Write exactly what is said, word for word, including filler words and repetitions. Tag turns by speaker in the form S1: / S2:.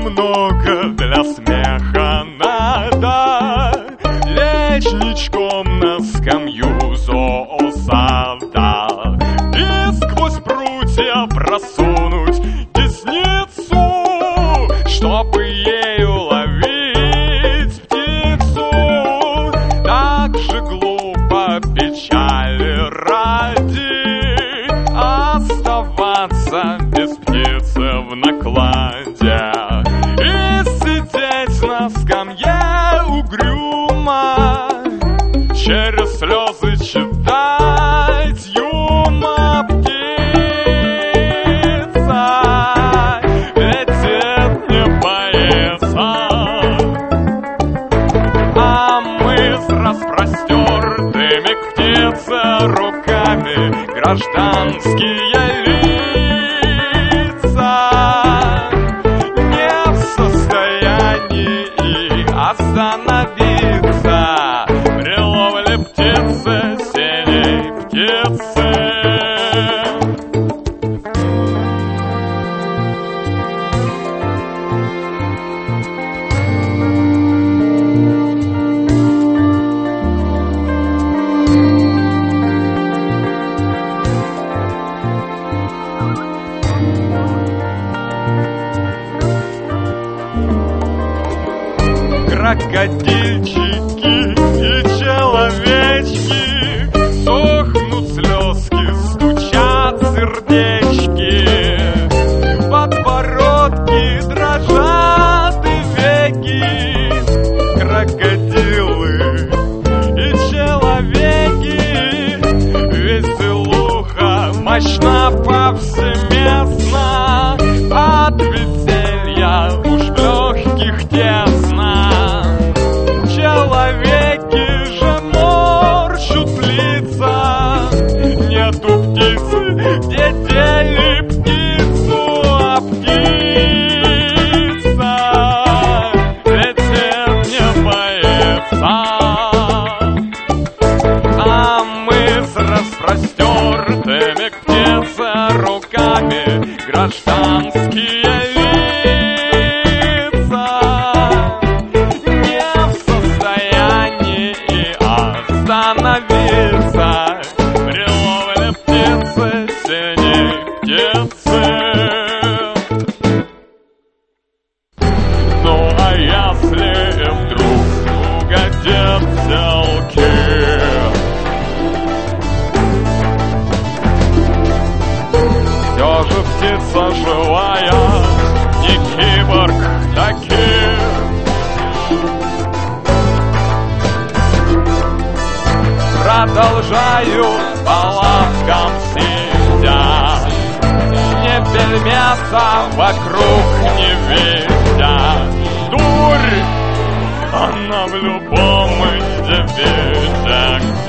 S1: немного для смеха надо лечь ничком на скамью зоосада и сквозь прутья просунуть десницу, чтобы ею ловить птицу. Так же глупо печали ради оставаться без птицы в накладе и сидеть на скамье угрюмо, через слезы читать юма птица летит, не боится, а мы с распростертыми к птице руками гражданские лица не в состоянии остановиться при ловле птицы, синей птицы. Крокодильчики и человечки сохнут слезки, стучат сердечки, подбородки дрожат и веки. Крокодилы и человеки, веселуха мощна повсеместно, от веселья уж в легких тесно. Человеки же морщут лица, нету птицы, где дели птицу, а птица летит, не боится, а мы с распростертыми к птице руками гражданские остановиться при ловле птицы, синей птицы. Ну а если вдруг угодят телки, все же птица живая, не киборг таких. Продолжаю по лавкам сидя, не бельмеса вокруг не видя. Дурь, она в любом индивиде